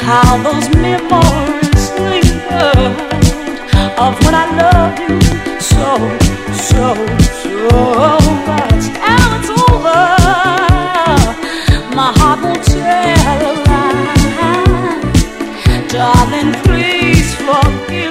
how those memories linger of when I loved you so, so, so much. Now it's over, my heart won't tell a lie. Darling, please forgive